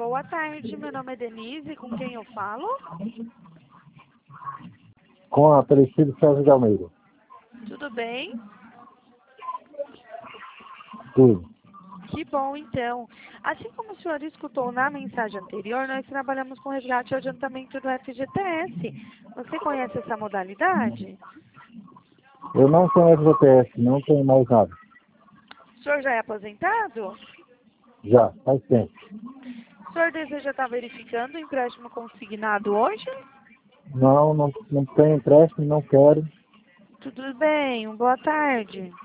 Boa tarde, meu nome é Denise, com quem eu falo? Com a Aparecido César de Almeida. Tudo bem? Tudo. Que bom, então. Assim como o senhor escutou na mensagem anterior, nós trabalhamos com resgate e adiantamento do FGTS. Você conhece essa modalidade? Eu não conheço o GPS, não tenho mais nada. O senhor já é aposentado? Já, faz tempo. O senhor deseja estar verificando o empréstimo consignado hoje? Não tenho empréstimo, não quero. Tudo bem, boa tarde.